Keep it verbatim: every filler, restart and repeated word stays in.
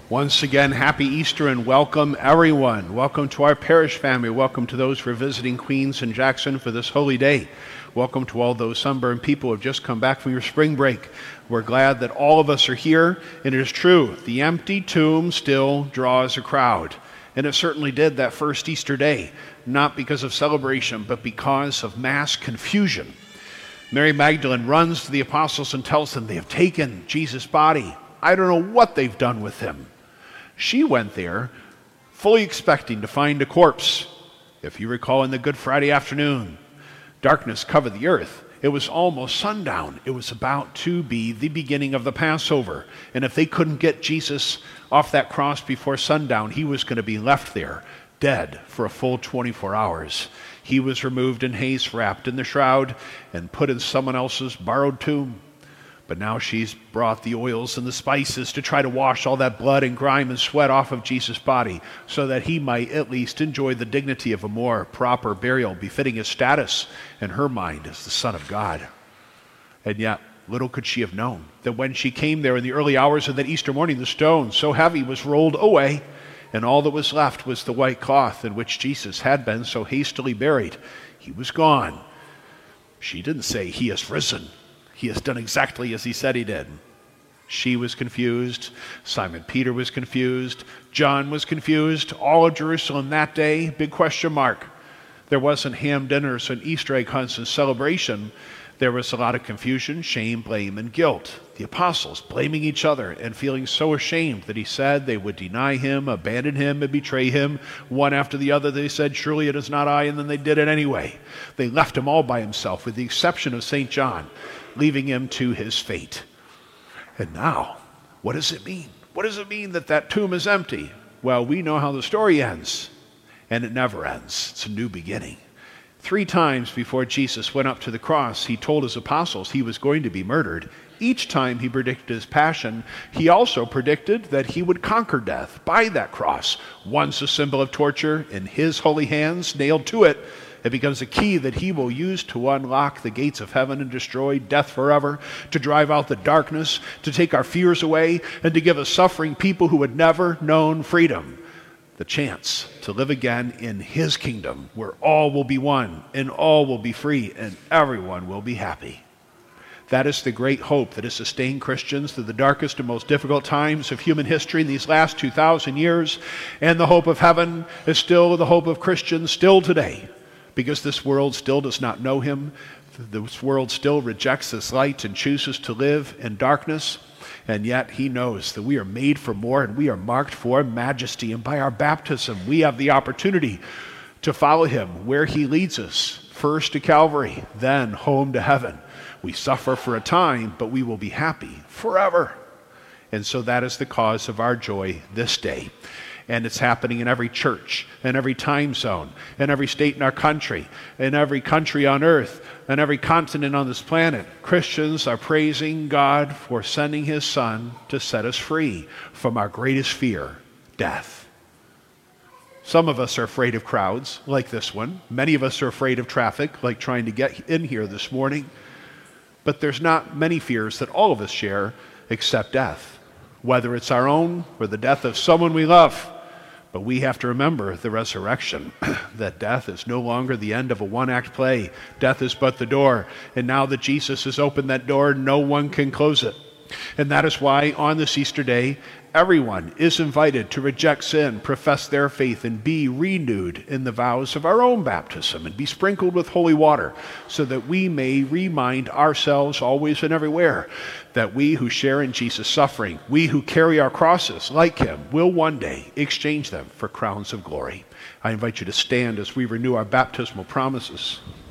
Once again, happy Easter and welcome everyone. Welcome to our parish family. Welcome to those who are visiting Queens and Jackson for this holy day. Welcome to all those sunburned people who have just come back from your spring break. We're glad that all of us are here, and it is true, the empty tomb still draws a crowd. And it certainly did that first Easter day, not because of celebration, but because of mass confusion. Mary Magdalene runs to the apostles and tells them they have taken Jesus' body. I don't know what they've done with him. She went there fully expecting to find a corpse. If you recall, in the Good Friday afternoon, darkness covered the earth. It was almost sundown. It was about to be the beginning of the Passover. And if they couldn't get Jesus off that cross before sundown, he was going to be left there, dead for a full twenty-four hours. He was removed in haste, wrapped in the shroud, and put in someone else's borrowed tomb. But now she's brought the oils and the spices to try to wash all that blood and grime and sweat off of Jesus' body so that he might at least enjoy the dignity of a more proper burial befitting his status in her mind as the Son of God. And yet, little could she have known that when she came there in the early hours of that Easter morning, the stone, so heavy, was rolled away, and all that was left was the white cloth in which Jesus had been so hastily buried. He was gone. She didn't say, "He has risen. He has done exactly as he said he did." She was confused. Simon Peter was confused. John was confused. All of Jerusalem that day, big question mark. There wasn't ham dinners and Easter egg hunts and celebration. There was a lot of confusion, shame, blame, and guilt. The apostles blaming each other and feeling so ashamed that he said they would deny him, abandon him, and betray him. One after the other, they said, "Surely it is not I," and then they did it anyway. They left him all by himself, with the exception of Saint John, leaving him to his fate. And now, what does it mean? What does it mean that that tomb is empty? Well, we know how the story ends, and it never ends. It's a new beginning. Three times before Jesus went up to the cross, he told his apostles he was going to be murdered. Each time he predicted his passion, he also predicted that he would conquer death by that cross. Once a symbol of torture in his holy hands nailed to it, it becomes a key that he will use to unlock the gates of heaven and destroy death forever, to drive out the darkness, to take our fears away, and to give us suffering people who had never known freedom the chance to live again in his kingdom, where all will be one, and all will be free, and everyone will be happy. That is the great hope that has sustained Christians through the darkest and most difficult times of human history in these last two thousand years, and the hope of heaven is still the hope of Christians still today. Because this world still does not know him, this world still rejects his light and chooses to live in darkness, and yet he knows that we are made for more and we are marked for majesty, and by our baptism we have the opportunity to follow him where he leads us, first to Calvary, then home to heaven. We suffer for a time, but we will be happy forever. And so that is the cause of our joy this day. And it's happening in every church, in every time zone, in every state in our country, in every country on earth, and every continent on this planet. Christians are praising God for sending his Son to set us free from our greatest fear, death. Some of us are afraid of crowds, like this one. Many of us are afraid of traffic, like trying to get in here this morning. But there's not many fears that all of us share except death, whether it's our own or the death of someone we love. But we have to remember the resurrection, that death is no longer the end of a one-act play. Death is but the door. And now that Jesus has opened that door, no one can close it. And that is why on this Easter day, everyone is invited to reject sin, profess their faith, and be renewed in the vows of our own baptism, and be sprinkled with holy water, so that we may remind ourselves always and everywhere that we who share in Jesus' suffering, we who carry our crosses like him, will one day exchange them for crowns of glory. I invite you to stand as we renew our baptismal promises.